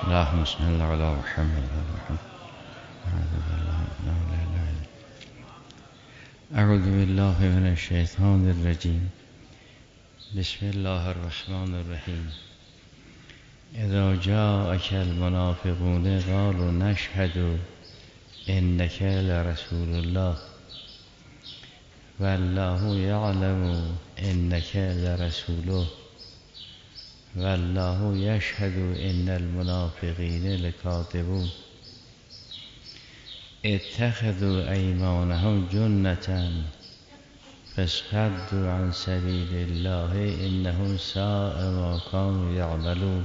اللهم صل على محمد. اعوذ بالله من الشیطان الرجیم. بسم الله الرحمن الرحیم. اذا جاءك المنافقون قالوا نشهد انك لرسول الله والله يعلم انك لرسوله والله يشهد ان المنافقين لكاذبون اتخذوا ايمانهم جنة فاصدوا عن سبيل الله انهم ساء ما كانوا يعملون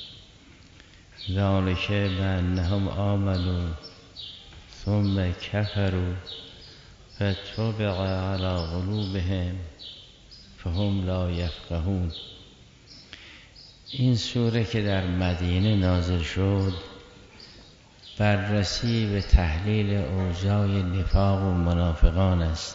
ذلك بانهم آمنوا ثم كفروا فطبع على قلوبهم فهم لا يفقهون. این سوره که در مدینه نازل شد بررسی به تحلیل اوضاع نفاق و منافقان است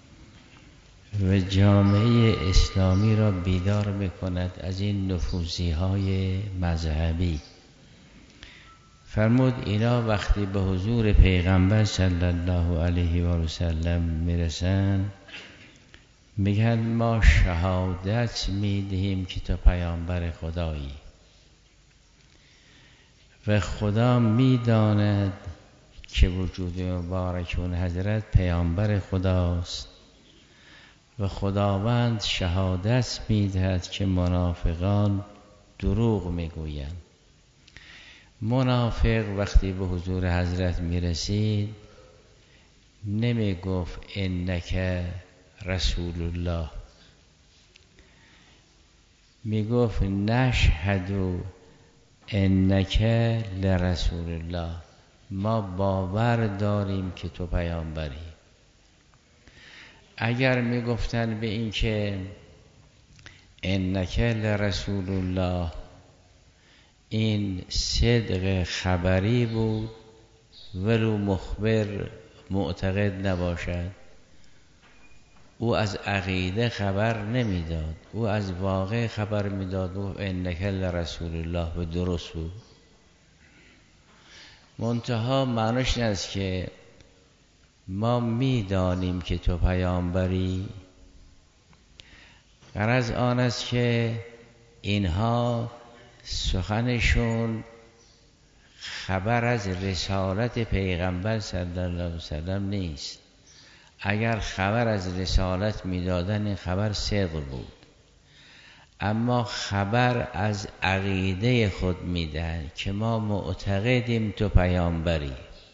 و جامعه اسلامی را بیدار می‌کند از این نفوذی‌های مذهبی. فرمود اینا وقتی به حضور پیغمبر صلی الله علیه و سلم میرسن میگن ما شهادت میدهیم که تو پیامبر خدایی و خدا میداند که وجود مبارک اون حضرت پیامبر خداست و خداوند شهادت میدهد که منافقان دروغ میگویند. منافق وقتی به حضور حضرت میرسید نمیگفت انک رسول الله، میگفت نشهد انک لرسول الله، ما باور داریم که تو پیامبری. اگر میگفتن به این که انک لرسول الله این صدق خبری بود ولو مخبر معتقد نباشد، او از عقیده خبر نمیداد، او از واقع خبر میداد و انک لرسول الله به درست بود. منتها معنیش این است که ما میدانیم که تو پیامبری. غرض آن است که اینها سخنشون خبر از رسالت پیغمبر صلی الله علیه وسلم نیست. اگر خبر از رسالت میدادن این خبر صدق بود، اما خبر از عقیده خود میدن که ما معتقدیم تو پیامبری.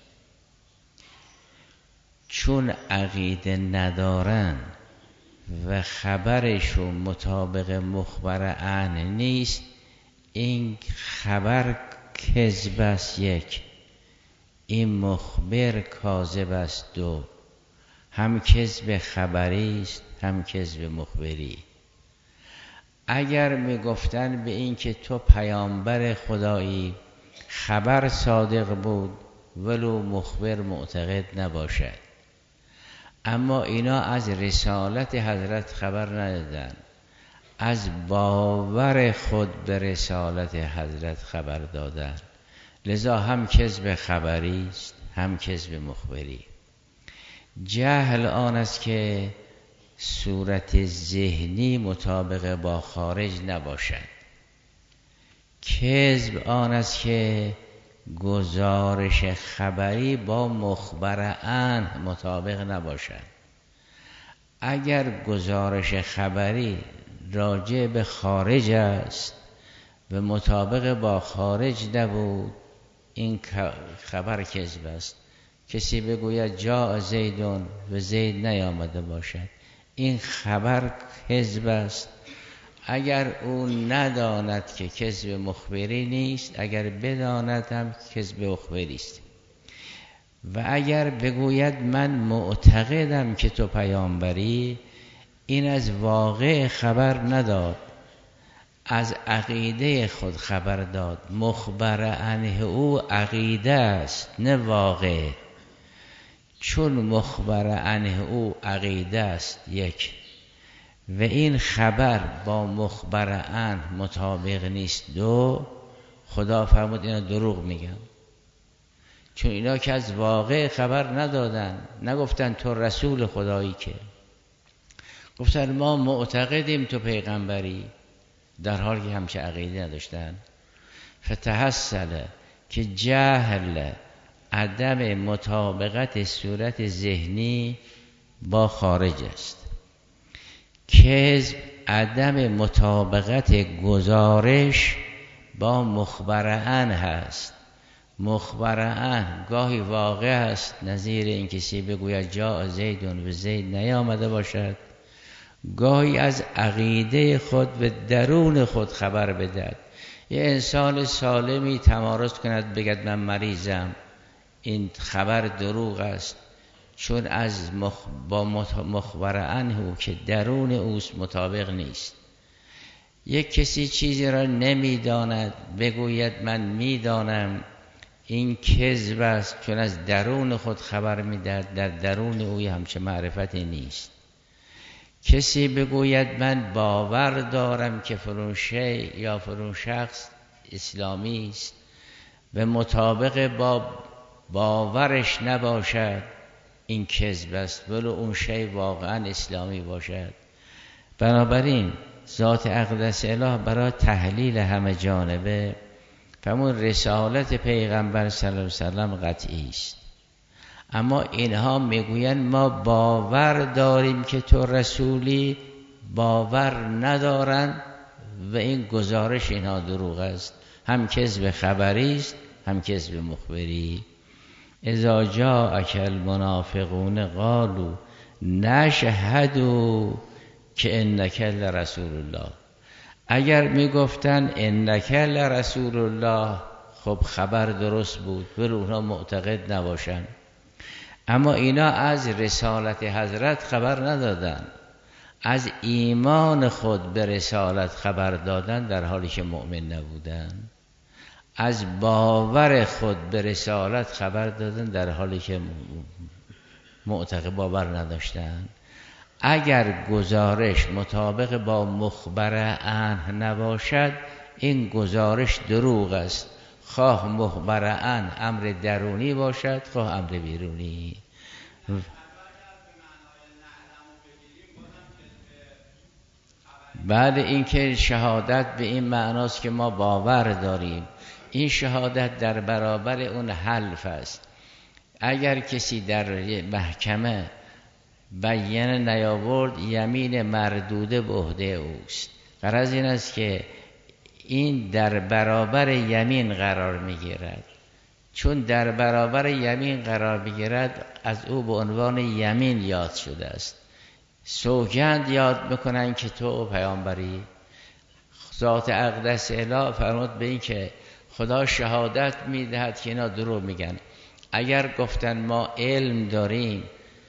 چون عقیده ندارن و خبرشون مطابق مخبر عنه نیست، این خبر کذب است یک، این مخبر کاذب است دو، هم کذب خبری است هم کذب مخبری. اگر میگفتن به این که تو پیامبر خدایی خبر صادق بود ولو مخبر معتقد نباشد، اما اینا از رسالت حضرت خبر ندادن، از باور خود به رسالت حضرت خبر دادن، لذا هم کذب خبری است هم کذب مخبری. جهل آن است که صورت ذهنی مطابق با خارج نباشد. کذب آن است که گزارش خبری با مخبر عنه مطابق نباشد. اگر گزارش خبری راجع به خارج است و مطابق با خارج نبود، این خبر کذب است. کسی بگوید جاء زیدون و زید نیامده باشد، این خبر کذب است. اگر او نداند که کذب مخبری نیست، اگر بداند هم کذب مخبری است. و اگر بگوید من معتقدم که تو پیامبری، این از واقع خبر نداد، از عقیده خود خبر داد. مخبر عنه او عقیده است نه واقع. چون مخبر عنه او عقیده است یک، و این خبر با مخبر عنه مطابق نیست دو، خدا فرمود اینا دروغ میگن، چون اینا که از واقع خبر ندادن، نگفتن تو رسول خدایی، که گفتن ما معتقدیم تو پیغمبری، در حالی که همچه عقیده نداشتن. فتحصل که جهل عدم مطابقت صورت ذهنی با خارج است، کذب عدم مطابقت گزارش با مخبرعن هست. مخبرعن گاهی واقع است، نظیر این کسی بگوید جاء زیدون و زید نیامده باشد، گاهی از عقیده خود به درون خود خبر بدهد. یه انسان سالمی تمارض کند بگد من مریضم، این خبر دروغ است، چون از با مخبرعنه که درون اوست مطابق نیست. یک کسی چیزی را نمیداند بگوید من میدانم، این کذب است، چون از درون خود خبر میدهد، در درون اوی همچه معرفتی نیست. کسی بگوید من باور دارم که فلان شیء یا فلان شخص اسلامی است، به مطابق با باورش نباشد، این کذب است، ولو اون شیء واقعا اسلامی باشد. بنابراین ذات اقدس اله برای تحلیل همه جانبه فرمود رسالت پیغمبر صلی الله علیه وسلم قطعی است، اما اینها میگویند ما باور داریم که تو رسولی، باور ندارن و این گزارش اینها دروغ است، هم کذب خبری است هم کذب مخبری. اذا جاءک المنافقون قالوا نشهد که انک لرسول الله. اگر میگفتن انک لرسول الله، خب خبر درست بود، ولو اونها معتقد نباشن، اما اینا از رسالت حضرت خبر ندادن، از ایمان خود به رسالت خبر دادن در حالی که مؤمن نبودن، از باور خود به رسالت خبر دادن در حالی که معتقد باور نداشتن. اگر گزارش مطابق با مخبر عنه نباشد، این گزارش دروغ است، خواه مخبر عنه امر درونی باشد خواه امر بیرونی. بعد اینکه شهادت به این معناست که ما باور داریم، این شهادت در برابر اون حلف است. اگر کسی در محکمه بیانه نیاورد، یمین مردوده به عهده اوست. غرض این است که این در برابر یمین قرار میگیرد، چون در برابر یمین قرار میگیرد از او به عنوان یمین یاد شده است. سوگند یاد میکنن که تو پیامبری. ذات اقدس اله فرمود به این که خدا شهادت میدهد که اینا دروغ میگن. اگر گفتن ما علم داریم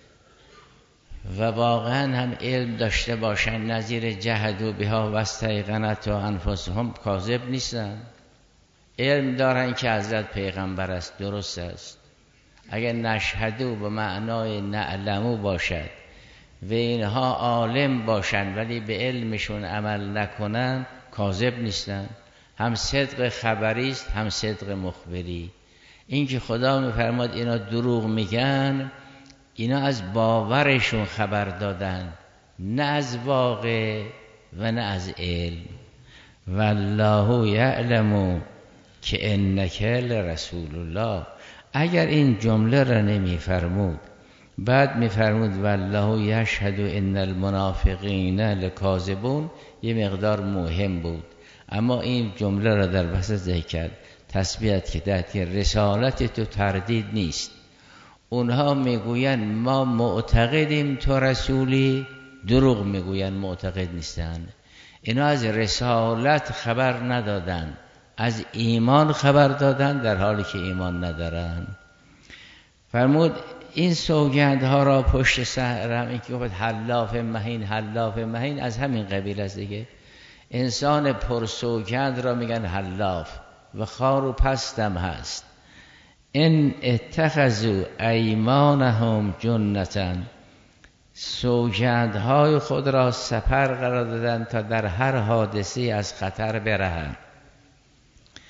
و واقعا هم علم داشته باشن، نظیر جهدوا بها و استیقنتها انفسهم، کاذب نیستن، علم دارن که حضرت پیغمبر است، درست است. اگر نشهدو به معنای نعلمو باشد و اینها عالم باشن ولی به علمشون عمل نکنن، کاذب نیستن، هم صدق خبری است هم صدق مخبری. این که خدا میفرماد اینا دروغ میگن، اینا از باورشون خبر دادن، نه از واقع و نه از علم. والله یعلم که انک لرسول الله. اگر این جمله را نمیفرمود، بعد میفرمود والله یشهد ان المنافقین لکاذبون، یه مقدار مهم بود، اما این جمله را در وسط ذکر کرد، تثبیت که در رسالت تو تردید نیست. اونها میگوین ما معتقدیم تو رسولی، دروغ میگوین، معتقد نیستن. اینا از رسالت خبر ندادن، از ایمان خبر دادن در حالی که ایمان ندارن. فرمود این سوگندها را پشت سر هم، این که گفت حلاف مهین حلاف مهین، از همین قبیل است دیگه. انسان پرسوگند را میگن حلاف و خار و پستم هست. ان اتخذوا ایمانهم جنة، سوگندهای خود را سپر قرار دادن تا در هر حادثه از خطر برهند.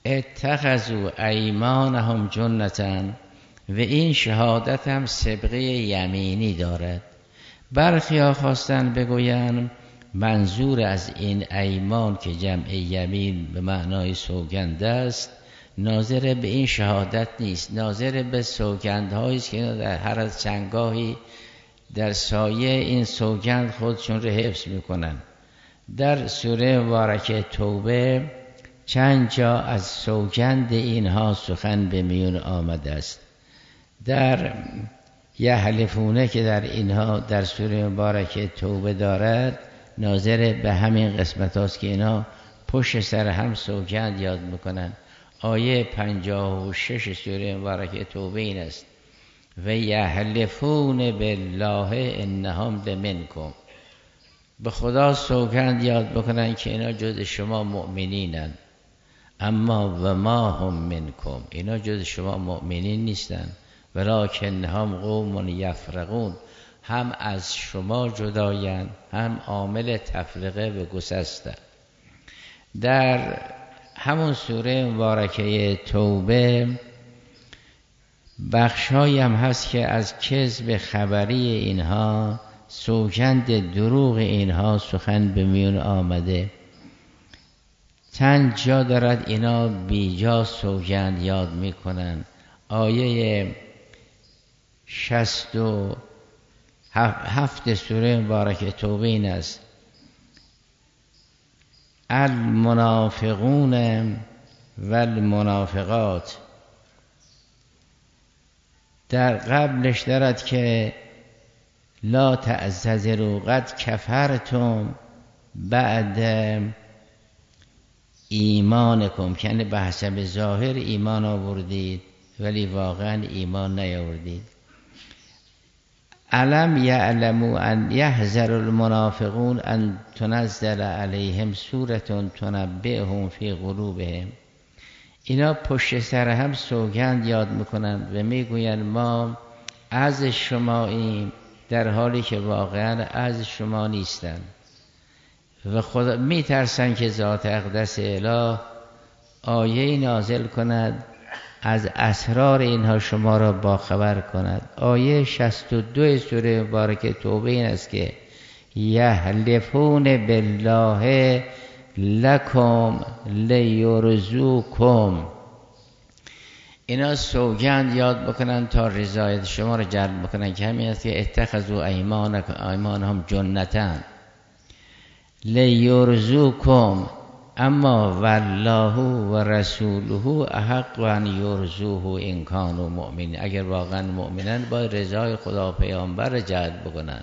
اتخذوا ایمانهم جنة، و این شهادت هم سبقه یمینی دارد. برخی ها خواستن بگویند منظور از این ایمان که جمع یمین به معنای سوگند است ناظر به این شهادت نیست، ناظر به سوگندهایی است که در هر از چندگاهی در سایه این سوگند خودشون رو حفظ میکنن. در سوره مبارکه توبه چند جا از سوگند اینها سخن به میون آمده است. در یحلفونه که در اینها در سوره مبارکه توبه دارد ناظر به همین قسمت هاست که اینها پشت سر هم سوگند یاد میکنن. آیه 56 سوره مبارکه توبه این است: و یحلفون بالله انهم لمنکم، به خدا سوگند یاد بکنن که اینا جز شما مؤمنینن، اما و ما هم منکم، اینا جز شما مؤمنین نیستن، ولکنهم قوم یفرقون، هم از شما جداین هم عامل تفرقه و گسستن. در همون سوره مبارکه توبه بخشایی هم هست که از کذب خبری اینها، سوگند دروغ اینها سخن به میون آمده. چند جا دارد اینا بیجا سوگند یاد میکنن. آیه 67 سوره مبارکه توبه این است: المنافقون والمنافقات. در قبلش دارد که لا تعتذروا قد کفرتم بعد ایمانکم، که یعنی به حسب ظاهر ایمان آوردید ولی واقعا ایمان نیاوردید. علم یعلموا ان یحذر المنافقون ان تنزل علیهم سوره تنبئهم فی قلوبهم. اینا پشت سر هم سوگند یاد میکنن و میگوین ما از شماییم، در حالی که واقعا از شما نیستن، و خدا میترسن که ذات اقدس اله آیه نازل کند از اسرار اینها شما را باخبر کند. آیه 62 سوره مبارکه توبه این است که یحلفون بالله لکم لیرزوکم. اینا سوگند یاد بکنن تا رضایت شما را جلب بکنن، که همین است که اتخذوا ایمانهم جنة لیرزوکم، اما والله و رسوله احق ان یرزوه ان کانوا مؤمنین. اگر واقعا مؤمنن باید رضای خدا و پیامبر را جلب بکنن،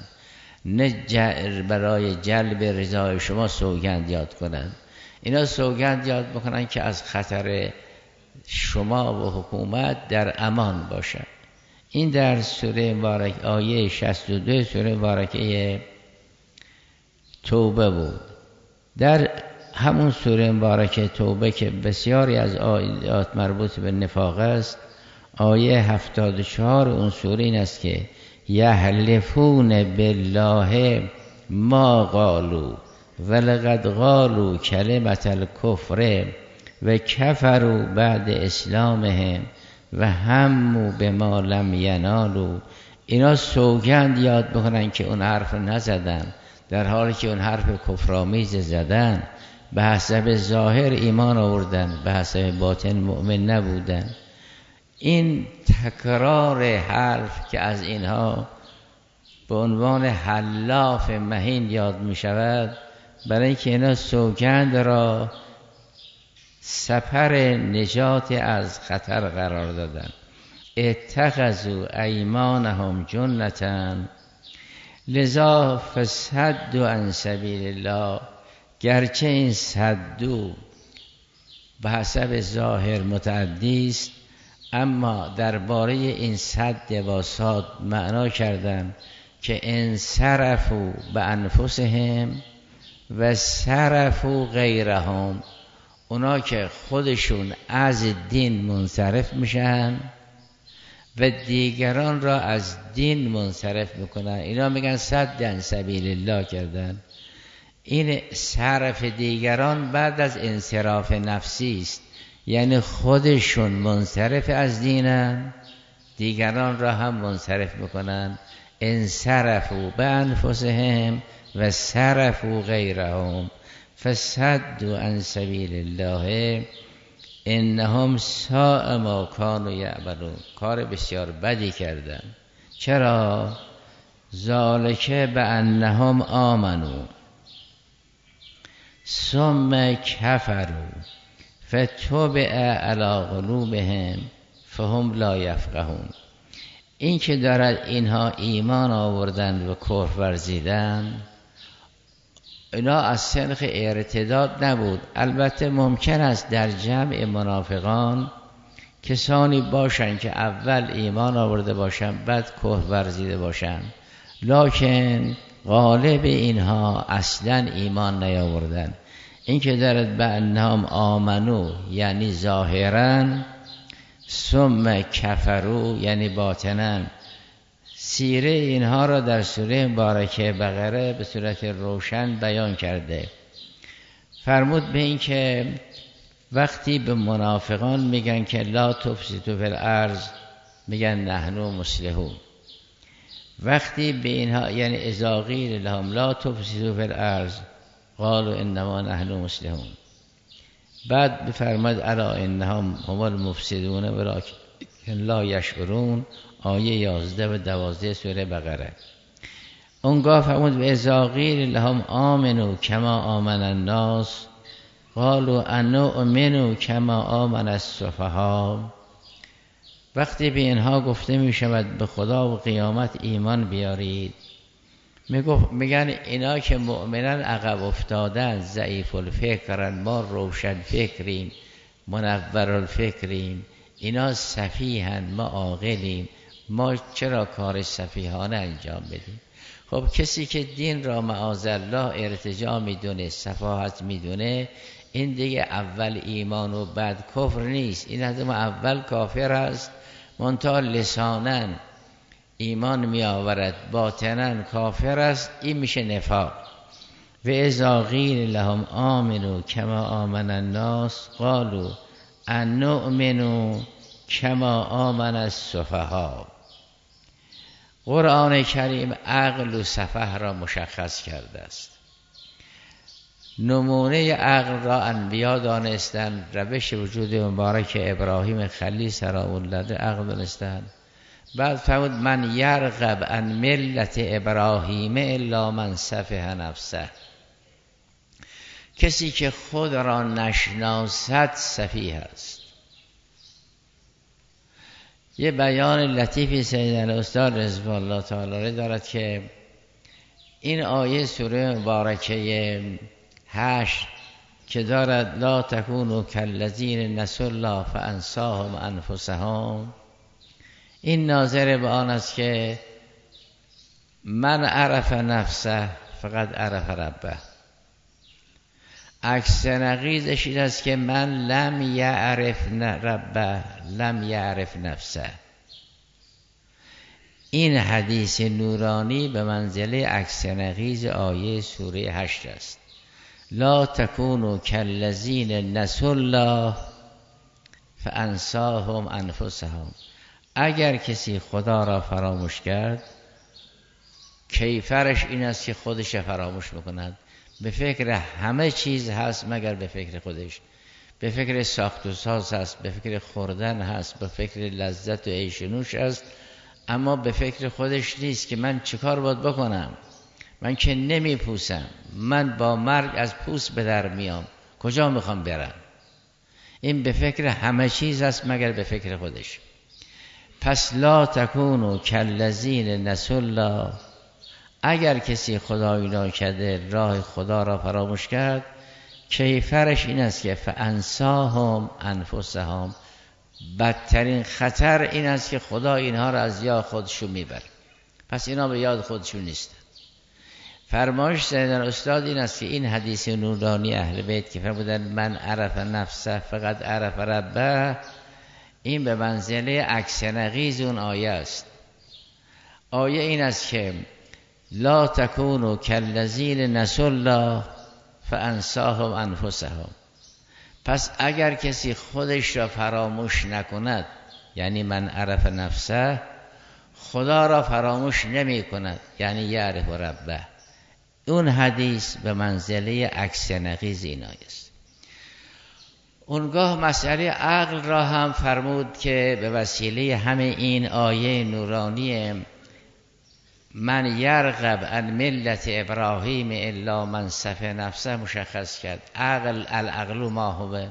نه برای جلب رضای شما سوگند یاد کنن. اینا سوگند یاد بکنن که از خطر شما و حکومت در امان باشد. این در سوره مبارک آیه 62 سوره مبارکه توبه بود. در همون سوره مبارکه توبه که بسیاری از آیات مربوط به نفاق است، آیه 74 اون سوره این است که یحلفون بالله ما قالوا ولقد قالوا کلمة الکفر و کفروا بعد اسلامهم و هموا بما لم ینالوا. اینا سوگند یاد بکنن که اون حرف نزدن، در حالی که اون حرف کفرآمیز زدن، به حسب ظاهر ایمان آوردن، به حسب باطن مؤمن نبودن. این تکرار حرف که از اینها به عنوان حلاف مهین یاد می شود، برای اینکه اینا سوگند را سپر نجات از خطر قرار دادن. اتخذوا ایمانهم جنة لذا فصدوا عن سبیل الله. گرچه این صدو به حسب ظاهر متعدی است، اما درباره این صد با صاد معنا کردن که انصرفوا به انفسهم و صرفوا غیرهم. اونا که خودشون از دین منصرف میشن و دیگران را از دین منصرف میکنن، اینا میگن صد عن سبیل الله کردن. این صرف دیگران بعد از انصراف نفسی است، یعنی خودشون منصرف از دینن، دیگران را هم منصرف میکنن. انصرفوا بانفسهم و صرفوا غیرهم فصدوا عن سبیل الله انهم ساء ما کانوا یعملون. کار بسیار بدی کردن. چرا؟ ذالک بانهم آمنوا ثم کفروا فتبع علی قلوبهم فهم لا یفقهون. این که دارد اینها ایمان آوردند و کفر ورزیدند، اینا از سنخ ارتداد نبود. البته ممکن است در جمع منافقان کسانی باشند که اول ایمان آورده باشند بعد کفر ورزیده باشند، لکن غالب اینها اصلا ایمان نیاوردند. این که دارد به انهم آمنو یعنی ظاهرا، ثم کفرو یعنی باطنا. سیره اینها را در سوره مبارکه بقره به صورت روشن بیان کرده. فرمود به این که وقتی به منافقان میگن که لا تفسدوا فی الارض، میگن نحن مصلحون. وقتی به اینها یعنی اذا قیل لهم لا تفسدوا فی الارض قالوا انما نحن مصلحون. بعد بفرماد الا انهم هم المفسدون ولکن لا یشعرون، آیه 11 و 12 سوره بقره. اونگاه فرمود و اذا قیل لهم آمنوا کما آمن الناس قالوا انؤمن کما آمن السفهاء. وقتی به اینها گفته می شود به خدا و قیامت ایمان بیارید، میگن اینا که مؤمنان عقب افتادن، ضعیف الفکرن، ما روشن فکریم، منور الفکریم، اینا سفیهن، ما عاقلیم، ما چرا کار سفیهانه انجام بدیم؟ خب کسی که دین را معاذالله ارتجاع میدونه، سفاهت میدونه، این دیگه اول ایمان و بعد کفر نیست. این از اول کافر است، منتها لساناً ایمان می آورد، باطناً کافر است. این میشه نفاق. و اذا قیل لهم آمنوا کما آمن الناس قالوا انؤمن کما آمن السفهاء. قرآن کریم عقل و سفه را مشخص کرده است. نمونه عقل را انبیا دانستند، روش وجود مبارک ابراهیم خلیل سلام الله عقل دانستند. بعد فرمود من یرغب عن ملت ابراهیم الا من سفه نفسه. کسی که خود را نشناسد سفیه است. یه بیان لطیفی سیدنا استاد رضوان الله تعالی دارد که این آیه سوره مبارکه 8 که دارد لا تکونوا کالذین نسوا الله فانساهم انفسهم، این ناظر به آن است که من عرف نفسه فقط عرف ربه. عکس نقیضش این است که من لم یعرف ربه لم یعرف نفسه. این حدیث نورانی به منزله عکس نقیض آیه سوره 8 است. لا تکونوا کالذین نسوا الله فانساهم انفسهم. اگر کسی خدا را فراموش کرد، کیفرش این است که خودش فراموش میکند. به فکر همه چیز هست مگر به فکر خودش. به فکر ساخت و ساز هست، به فکر خوردن هست، به فکر لذت و عیش و نوش هست، اما به فکر خودش نیست که من چیکار باید بکنم. من که نمیپوسم، من با مرگ از پوست به در میام، کجا میخوام برم. این به فکر همه چیز هست مگر به فکر خودش. پس لا تکونوا کالذین نسوا الله. اگر کسی خدایی ناکرده راه خدا را فراموش کرد، کیفرش این است که فانساهم انفسهم. بدترین خطر این است که خدا اینها را از یاد خودشون میبره. پس اینا به یاد خودشون نیستن. فرمایش سیدنا استاد این است که این حدیث نورانی اهل بیت که فرمودن من عرف نفسه فقط عرف ربه، این به منزله عکس نقیض اون آیه است. آیه این است که لا تکونوا کالذین نسوا الله فانساهم انفسهم. پس اگر کسی خودش را فراموش نکند، یعنی من عرف نفسه، خدا را فراموش نمی کند، یعنی یعرف ربه. اون حدیث به منزله عکس نقیض اینایی است. اونگاه مسئله عقل را هم فرمود که به وسیله همه این آیه نورانی من یرغب عن ملت ابراهیم الا من سفه نفسه مشخص کرد. عقل، العقل ما هو،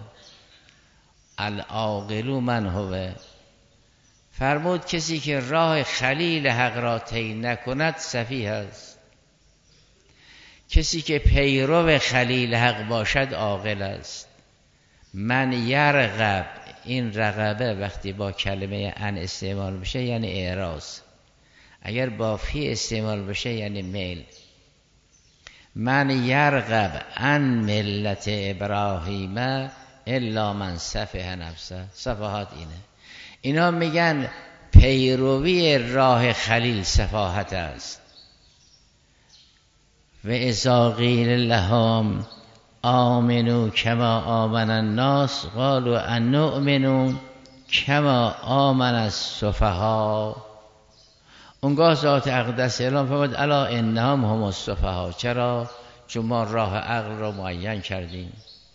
العاقل من هو. فرمود کسی که راه خلیل حق را طی نکند سفیه است. کسی که پیرو خلیل حق باشد عاقل است. من یرغب، این رغبه وقتی با کلمه ان استعمال بشه یعنی اعراض، اگر با فی استعمال بشه یعنی میل. من یرغب عن ملت ابراهیم الا من سفه نفسه. صفحات اینه. اینا میگن پیروی راه خلیل سفاهت است. و اذا قیل لهم آمنوا کما آمن الناس قالوا ان نؤمن کما آمن السفهاء. اونگاه ذات اقدس اعلام فرمود الا انهم هم السفهاء. چرا؟ چون ما راه عقل را معین کردیم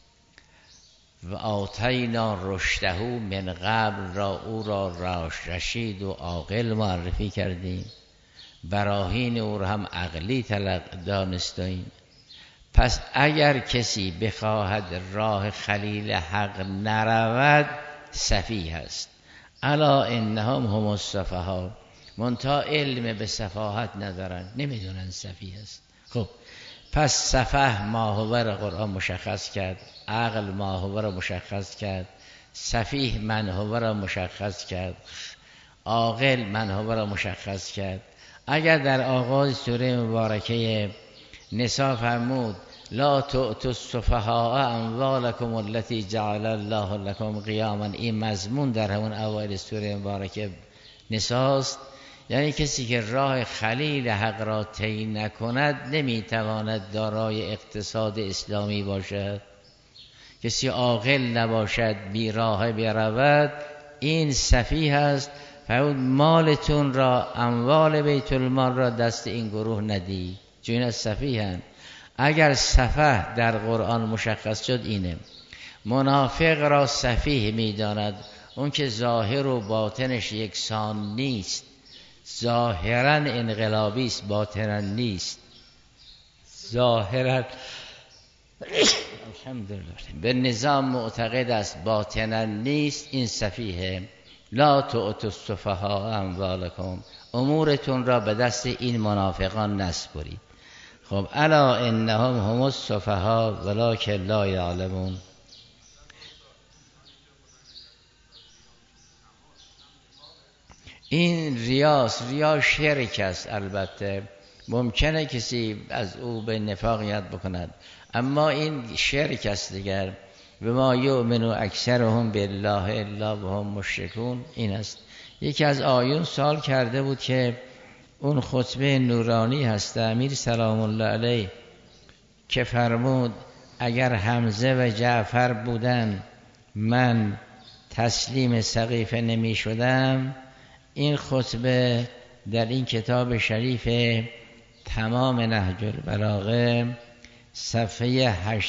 و آتینا رشده من قبل را، او را رشید و عاقل معرفی کردیم، براهین او را هم عقلی دانستیم. پس اگر کسی بخواهد راه خلیل حق نرود سفیه است. الا انهم هم السفهاء. منتها علم به سفاهت ندارن، نمیدونن سفیه است. خب پس سفه ماهوه را قرآن مشخص کرد، عقل ماهوه را مشخص کرد، سفیه منهوه را مشخص کرد، عاقل منهوه را مشخص کرد. اگر در آغاز سوره مبارکه نساء فرمود لا تؤتوا السفهاء اموالکم التي جعل الله لكم قیاما، این مضمون در همون اوایل سوره مبارکه نساء است. یعنی کسی که راه خلیل حق را طی نکند نمیتواند دارای اقتصاد اسلامی باشد. کسی عاقل نباشد، بی راه برود، این سفیه است. فرمود مالتون را، اموال بیت المال را دست این گروه ندی، چون اینا سفیهن. اگر سفه در قرآن مشخص شد اینه. منافق را سفیه میداند اون که ظاهر و باطنش یکسان نیست، ظاهرا انقلابی است باطنا نیست، ظاهرا الحمدلله به نظام معتقد است باطنا نیست، این سفیه. لا تؤتوا السفهاء اموالکم، امورتون را به دست این منافقان نسپرید. خب الا انهم هم السفهاء ولکن لا یعلمون. این ریا شرک است. البته ممکنه کسی از او به نفاق یاد بکند، اما این شرک است دیگر. و ما یؤمن اکثرهم بالله الا وهم مشرکون. این است. یکی از آیون سوال کرده بود که اون خطبه نورانی هست امیر سلام الله علیه که فرمود اگر حمزه و جعفر بودن من تسلیم سقیفه نمی شدم. این خطبه در این کتاب شریف تمام نهج البلاغه صفحه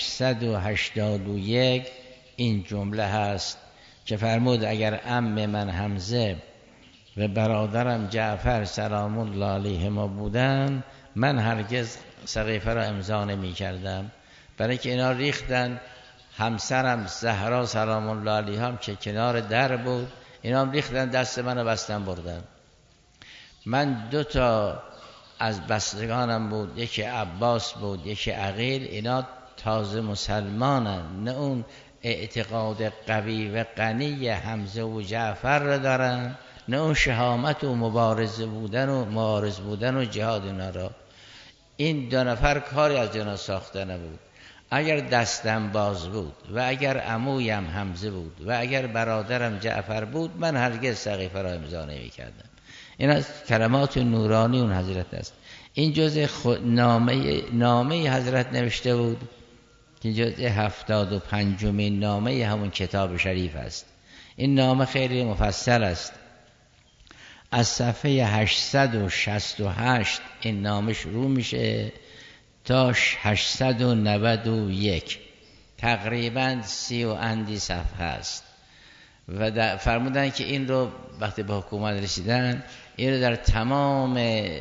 881 این جمله هست که فرمود اگر عم من حمزه و برادرم جعفر سلام الله علیهما بودن من هرگز سقیفه را امضا نمی کردم، برای که اینا ریختن. همسرم زهرا سلام الله علیها هم که کنار در بود، اینا هم ریختن دست منو بستن بردن. من 2 تا از بستگانم بود، یکی عباس بود یکی عقیل، اینا تازه مسلمانن، نه اون اعتقاد قوی و غنی حمزه و جعفر را دارن، نه اون شهامت و مبارز بودن و جهاد اینا را. این 2 نفر کاری از اینا ساخته نبود. اگر دستم باز بود و اگر عمویم حمزه بود و اگر برادرم جعفر بود من هرگز سقیفه را امضا نمی کردم. این از کلمات نورانی اون حضرت است. این جزء نامه حضرت نوشته بود که جزء 75مین نامه همون کتاب شریف است. این نامه خیلی مفصل است. از صفحه 868 این نامه شروع میشه تا 891، تقریباً 30 و اندی صفحه است و فرمودن که این رو وقتی به حکومت رسیدن این رو در تمام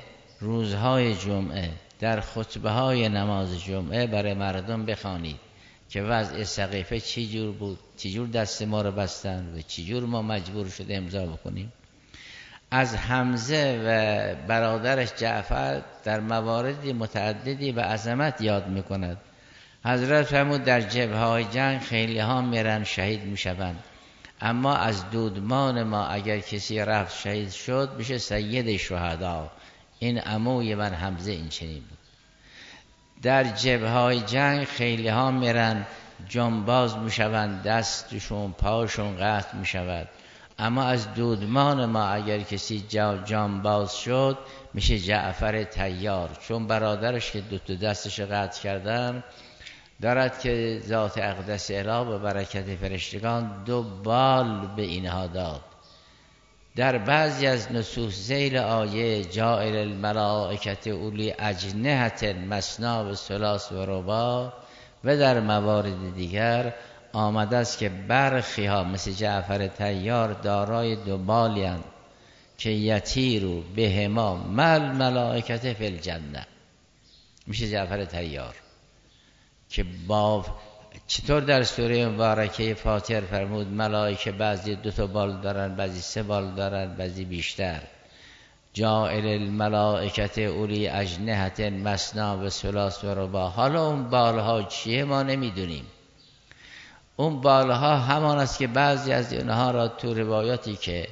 روزهای جمعه در خطبه های نماز جمعه برای مردم بخوانید که وضع سقیفه چی جور بود، چی جور دست ما رو بستن و چی جور ما مجبور شده امضا بکنیم. از حمزه و برادرش جعفر در مواردی متعددی به عظمت یاد میکند. حضرت فرمود در جبهه‌های جنگ خیلی ها میرن شهید میشوند، اما از دودمان ما اگر کسی رفت شهید شد میشه سید شهدا. این عموی من حمزه این چنین بود. در جبهه‌های جنگ خیلی ها میرن جانباز میشوند، دستشون پاشون قطع میشود، اما از دودمان ما اگر کسی جانباز شد میشه جعفر طیار، چون برادرش که دو دستش قطع کردن دارد که ذات اقدس اله به برکت فرشتگان 2 بال به اینها داد. در بعضی از نصوص ذیل آیه جاعل الملائکة اولی اجنحة مثنی و ثلاث و رباع و در موارد دیگر آمده است که برخی ها مثل جعفر طیار دارای 2 بالی اند که یطیروا بهما مع الملائکة فی الجنه. میشه جعفر طیار که با چطور در سوره مبارکه فاطر فرمود ملائکه بعضی 2 بال دارن، بعضی 3 بال دارن، بعضی بیشتر. جاعل الملائکة اولی اجنحة مثنی و ثلاث و رباع. حالا اون بالها چیه ما نمیدونیم. اون بالها همان است که بعضی از اینها را تو روایاتی که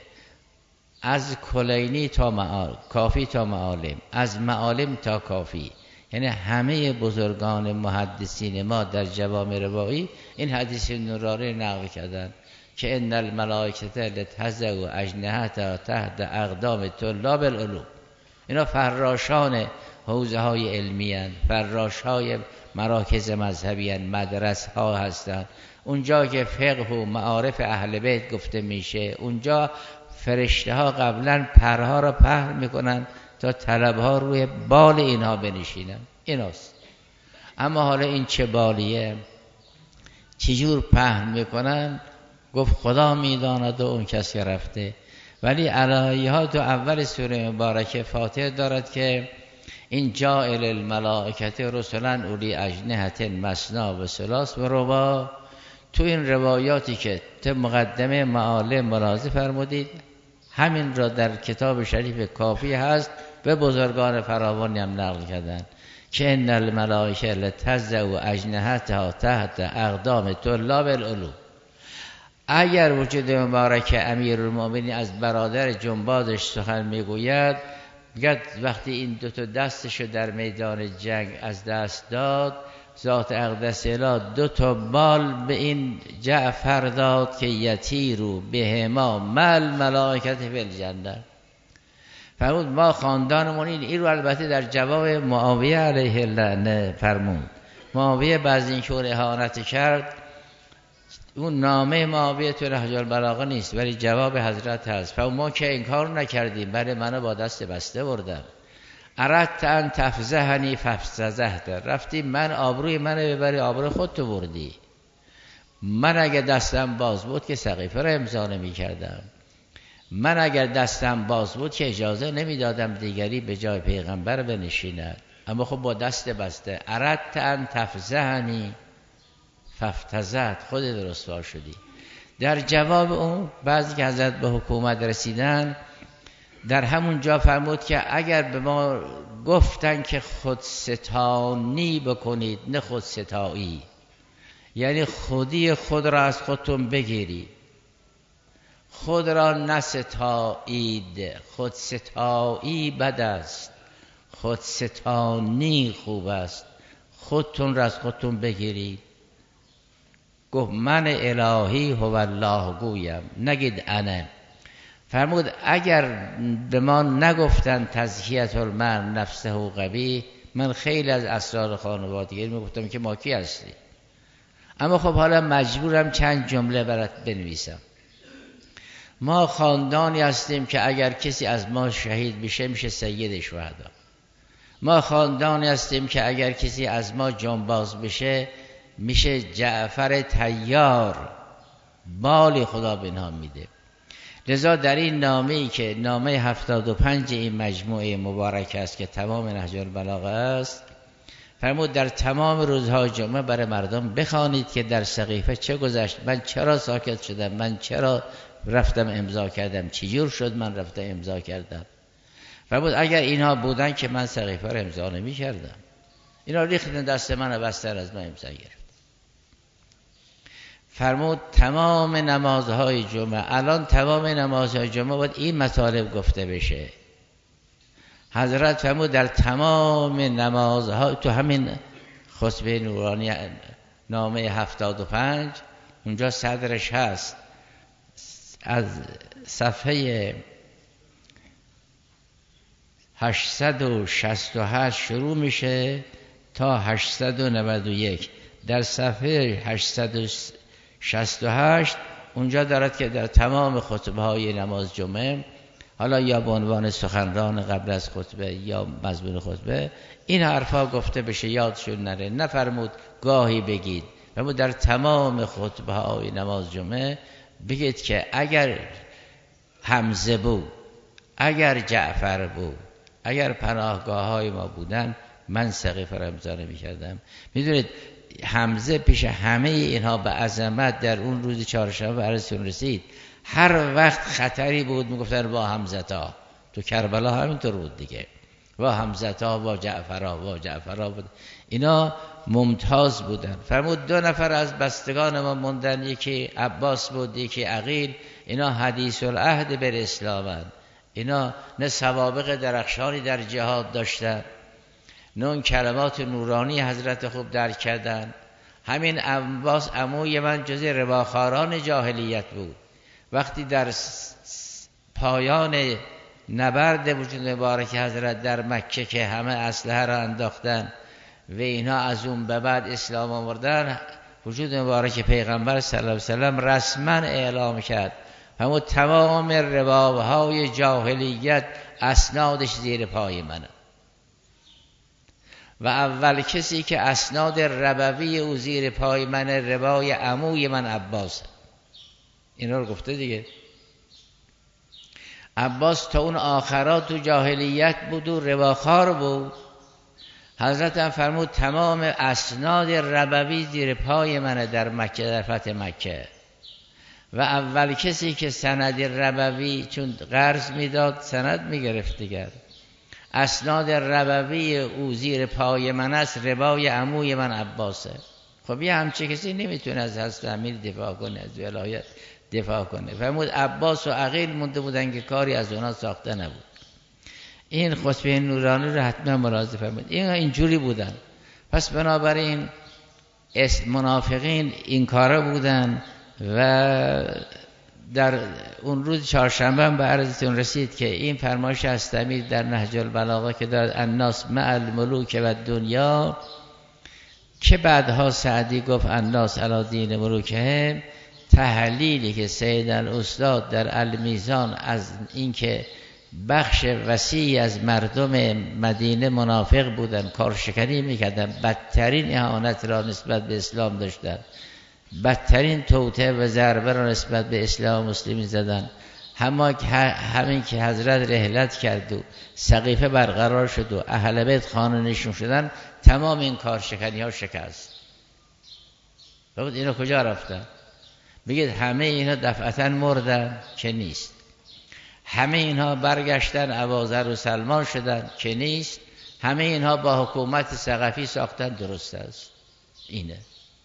از کلینی تا کافی تا معالم، از معالم تا کافی، یعنی همه بزرگان محدثین ما در جوامع روایی این حدیث نورانی نقل کردن که ان الملائکة لتضع اجنحتها تحت اقدام طلاب العلوم. اینا فراشان حوزه های علمی هستند، فراش های مراکز مذهبی هستند، مدرسه ها هستند. اونجا که فقه و معارف اهل بیت گفته میشه اونجا فرشته ها قبلا پرها را پهن میکنن تا طلبها روی بال اینها بنشینن. ایناست. اما حالا این چه بالیه، چجور پهن میکنن، گفت خدا میداند و اون کس که رفته. ولی الهیات تو اول سوره مبارکه فاتحه دارد که این جاعل الملائکة رسلا اولی اجنحة مثنی و ثلاث و رباع. تو این روایاتی که تو مقدمه معالم ملاحظه فرمودید همین را در کتاب شریف کافی هست، به بزرگان فراوانی هم نقل کردن که ان الملائکة لتضع اجنحتها تحت اقدام طلاب العلوم. اگر وجود مبارک امیرالمومنین از برادر جنبازش سخن میگوید، میگه وقتی این 2 دستشو در میدان جنگ از دست داد، ذات اقدس اله 2 بال به این جعفر داد که یطیروا بهما مع الملائکة فی الجنه. فرمود ما خاندانمون این رو البته در جواب معاویه علیه اللعنه فرمود. معاویه بعد این که اهانت کرد، اون نامه معاویه تو نهج البلاغه نیست ولی جواب حضرت هست. فرمود ما که این کار نکردیم، بله منو با دست بسته بردم. اردت ان تفضحنی فافضحت، رفتی من آبروی منو ببری، آبروی خودتو بردی. من اگه دستم باز بود که سقیفه رو امضا نمی‌کردم. من اگر دستم باز بود که اجازه نمیدادم دیگری به جای پیغمبر بنشیند. اما خب با دست بسته. اردت ان تفضحنی فافتضحت، خودت رسوا شدی. در جواب اون بعضی که حضرت به حکومت رسیدن در همون جا فرمود که اگر به ما گفتن که خودستانی بکنید نه خودستایی، یعنی خودی خود را از خودتون بگیرید، خود را نستایید. خودستایی بد است، خودستانی خوب است. خودتون را از خودتون بگیرید. گفت من الهی هو الله گویم، نگید انا. فرمود اگر به ما نگفتن تزکیة المرء نفسه قبیح، من خیلی از اسرار خانوادگی میگفتم که ما کی هستی. اما خب حالا مجبورم چند جمله برات بنویسم. ما خاندانی هستیم که اگر کسی از ما شهید بشه میشه سید شهدا. ما خاندانی هستیم که اگر کسی از ما جانباز بشه میشه جعفر طیار. بالی خدا به اینها میده. لذا در این نامه‌ای که نامه 75 این مجموعه مبارک است که تمام نهج البلاغه است، فرمود در تمام روزهای جمعه برای مردم بخوانید که در سقیفه چه گذشت، من چرا ساکت شدم، من چرا رفتم امضا کردم، چجور شد من رفتم امضا کردم. فرمود اگر اینها بودن که من سقیفه رو امضا نمی کردم. اینا ریختن دست من و بستر از من امضا گرفت. فرمود تمام نمازهای جمعه، الان تمام نمازهای جمعه باید این مطالب گفته بشه. حضرت فرمود در تمام نمازها، تو همین خطبه نورانی نامه 75 اونجا صدرش هست، از صفحه 868 شروع میشه تا 891. در صفحه 868 اونجا دارد که در تمام خطبه های نماز جمعه، حالا یا به عنوان سخنران قبل از خطبه یا مضمون خطبه، این حرفا گفته بشه، یادشون نره. نفرمود گاهی بگید، فرمود در تمام خطبه های نماز جمعه بگید که اگر حمزه بود، اگر جعفر بود، اگر پناهگاه های ما بودن، من سقیفه را امضا نمی کردم. میدونید حمزه پیش همه اینها به عظمت در اون روز چهارشنبه به عرضتون رسید. هر وقت خطری بود میگفتن وا حمزتا. تو کربلا همینطور بود دیگه، وا حمزتا، وا جعفرا، وا جعفرا بود. اینا ممتاز بودن. فرمود 2 نفر از بستگان ما موندن، یکی عباس بود، یکی عقیل. اینا حدیث العهد بر اسلامن. اینا نه سوابق درخشانی در جهاد داشتن، نه اون کلمات نورانی حضرت خوب درک کردن. همین عباس عموی من جز رواخاران جاهلیت بود. وقتی در پایان نبرد وجود مبارک حضرت در مکه که همه اسلحه را انداختن و اینا از اون به بعد اسلام آوردن، وجود مبارک پیغمبر صلی الله علیه وسلم رسما اعلام کرد همون تمام ربابهای جاهلیت اسنادش زیر پای منه. و اول کسی که اسناد ربوی او زیر پای من، ربای عموی من عباس. اینا رو گفته دیگه. عباس تا اون آخرات تو جاهلیت بود و رباخار بود. حضرت هم فرمود تمام اسناد ربوی زیر پای من در مکه، در فتح مکه. و اول کسی که سند ربوی، چون قرض میداد سند میگرفت دیگر، اسناد ربوی او زیر پای من است، ربای عموی من عباسه. خب یه همچه کسی نمیتونه از حضرت امیر دفاع کنه، از ولایت دفاع کنه. فرمود عباس و عقیل مونده بودن که کاری از اونا ساخته نبود. این خطبه نورانی رو حتما ملاحظه فرمود. اینجوری بودن. پس بنابراین منافقین این کارا بودن. و در اون روز چهارشنبه به عرضتون رسید که این فرمایش است امیر در نهج البلاغه که دارد الناس مع الملوک و دنیا، که بعدها سعدی گفت الناس علی دین ملوکهم، تحلیلی که سید الاستاد در المیزان از اینکه بخش وسیعی از مردم مدینه منافق بودن، کارشکنی میکردن، بدترین اهانت را نسبت به اسلام داشتن، بدترین توطئه و ضربه را نسبت به اسلام و مسلمین زدن. همین که حضرت رحلت کرد و سقیفه برقرار شد و اهل بیت خانه نشون شدن، تمام این کارشکنی ها شکست. بابد اینا کجا رفتن؟ بگید همه اینا دفعتا مردن؟ که نیست. همه اینها برگشتن ابوذر و سلمان شدن؟ که نیست. همه اینها با حکومت ثقفی ساختن؟ درست است. اینه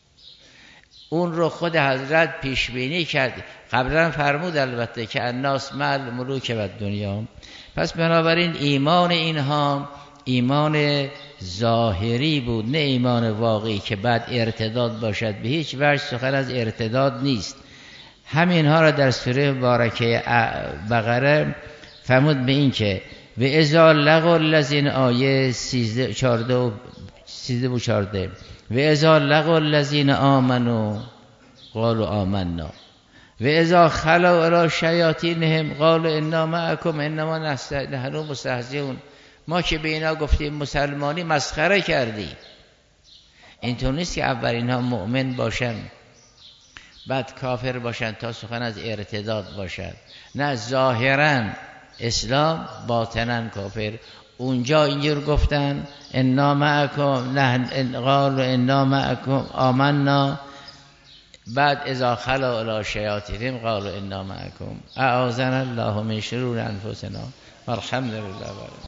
اون رو خود حضرت پیش بینی کرد. قبلا فرمود البته که الناس مع الملوک و دنیا. پس بنابراین ایمان اینها ایمان ظاهری بود، نه ایمان واقعی که بعد ارتداد باشد. به هیچ وجه سخن از ارتداد نیست. همینها را در سوره مبارکه بقره فرمود به این که و اذا لقوا الذین، آیه 13 و 14، و اذا لقوا الذین آمنوا قالوا آمنا و اذا خلوا الی شیاطینهم قالوا انا معکم انما نحن مستهزئون. ما که به اینا گفتیم مسلمانی مسخره کردی. اینطور نیست که اول اینها مؤمن باشن بعد کافر باشن تا سخن از ارتداد باشد. نه، ظاهرا اسلام باطنا کافر. اونجا اینجور گفتن انا معکم، قالوا انا معکم آمنا، بعد اذا خلا الی شیاطینهم قالوا انا معکم. اعاذنا الله من شرور انفسنا والحمد لله.